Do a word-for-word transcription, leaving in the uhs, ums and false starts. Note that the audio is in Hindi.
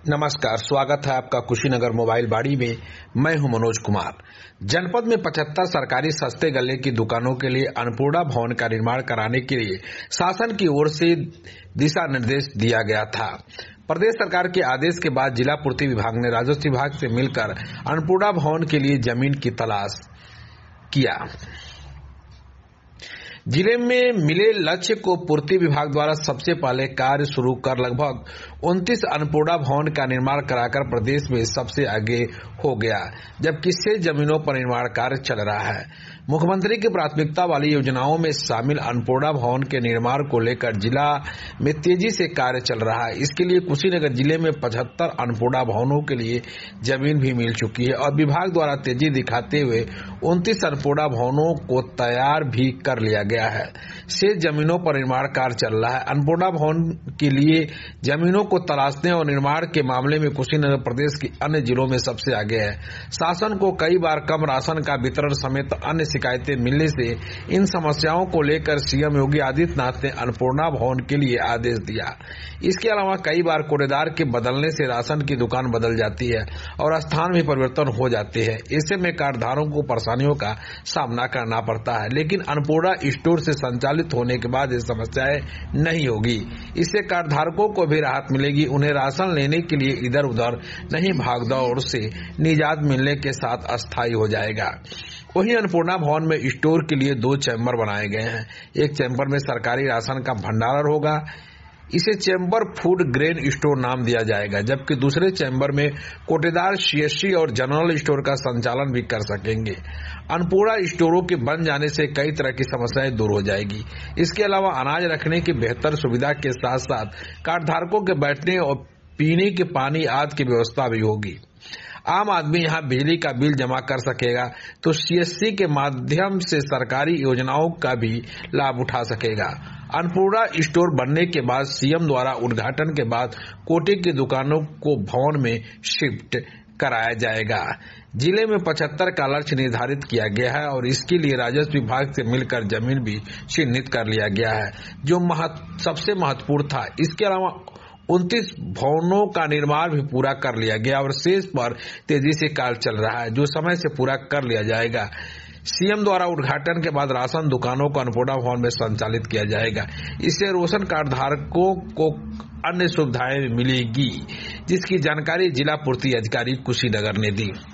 नमस्कार, स्वागत है आपका कुशीनगर मोबाइल बाड़ी में। मैं हूं मनोज कुमार। जनपद में पचहत्तर सरकारी सस्ते गल्ले की दुकानों के लिए अन्नपूर्णा भवन का निर्माण कराने के लिए शासन की ओर से दिशा निर्देश दिया गया था। प्रदेश सरकार के आदेश के बाद जिला पूर्ति विभाग ने राजस्व विभाग से मिलकर अन्नपूर्णा भवन के लिए जमीन की तलाश किया। जिले में मिले लक्ष्य को पूर्ति विभाग द्वारा सबसे पहले कार्य शुरू कर लगभग उनतीस अन्नपूर्णा भवन का निर्माण कराकर प्रदेश में सबसे आगे हो गया, जबकि शेष जमीनों पर निर्माण कार्य चल रहा है। मुख्यमंत्री की प्राथमिकता वाली योजनाओं में शामिल अन्नपूर्णा भवन के निर्माण को लेकर जिला में तेजी से कार्य चल रहा है। इसके लिए कुशीनगर जिले में पचहत्तर अन्नपूर्णा भवनों के लिए जमीन भी मिल चुकी है और विभाग द्वारा तेजी दिखाते हुए उनतीस अन्नपूर्णा भवनों को तैयार भी कर लिया गया है। शेष जमीनों पर निर्माण कार्य चल रहा है। अन्नपूर्णा भवन के लिए जमीनों को तलाशने और निर्माण के मामले में कुशीनगर प्रदेश के अन्य जिलों में सबसे आगे है। शासन को कई बार कम राशन का वितरण समेत अन्य शिकायतें मिलने से इन समस्याओं को लेकर सीएम योगी आदित्यनाथ ने अन्नपूर्णा भवन के लिए आदेश दिया। इसके अलावा कई बार कोटेदार के बदलने से राशन की दुकान बदल जाती है और स्थान भी परिवर्तन हो जाते हैं। ऐसे में कार्डधारकों को परेशानियों का सामना करना पड़ता है, लेकिन अन्नपूर्णा स्टोर से संचालित होने के बाद ये समस्याएं नहीं होगी। इससे कार्डधारकों को भी राहत मिलेगी। उन्हें राशन लेने के लिए इधर उधर नहीं भागदौड़ से निजात मिलने के साथ अस्थायी हो जाएगा। वहीं अन्नपूर्णा भवन में स्टोर के लिए दो चैम्बर बनाए गए हैं। एक चैम्बर में सरकारी राशन का भंडारण होगा, इसे चैम्बर फूड ग्रेन स्टोर नाम दिया जाएगा, जबकि दूसरे चैम्बर में कोटेदार सीएससी और जनरल स्टोर का संचालन भी कर सकेंगे। अन्नपूर्णा स्टोरों के बन जाने से कई तरह की समस्याएं दूर हो जाएगी। इसके अलावा अनाज रखने की बेहतर सुविधा के साथ साथ कार्डधारकों के बैठने और पीने के पानी आदि की व्यवस्था भी होगी। आम आदमी यहां बिजली का बिल जमा कर सकेगा तो सीएससी के माध्यम से सरकारी योजनाओं का भी लाभ उठा सकेगा। अन्नपूर्णा स्टोर बनने के बाद सीएम द्वारा उद्घाटन के बाद कोटे की दुकानों को भवन में शिफ्ट कराया जाएगा। जिले में पचहत्तर का लक्ष्य निर्धारित किया गया है और इसके लिए राजस्व विभाग से मिलकर जमीन भी चिन्हित कर लिया गया है, जो महत्व सबसे महत्वपूर्ण था। इसके अलावा उनतीस भवनों का निर्माण भी पूरा कर लिया गया और शेष पर तेजी से कार्य चल रहा है, जो समय से पूरा कर लिया जाएगा। सीएम द्वारा उद्घाटन के बाद राशन दुकानों को अन्नपूर्णा भवन में संचालित किया जाएगा। इससे राशन कार्डधारकों को अन्य सुविधाएं मिलेगी, जिसकी जानकारी जिला पूर्ति अधिकारी कुशीनगर ने दी।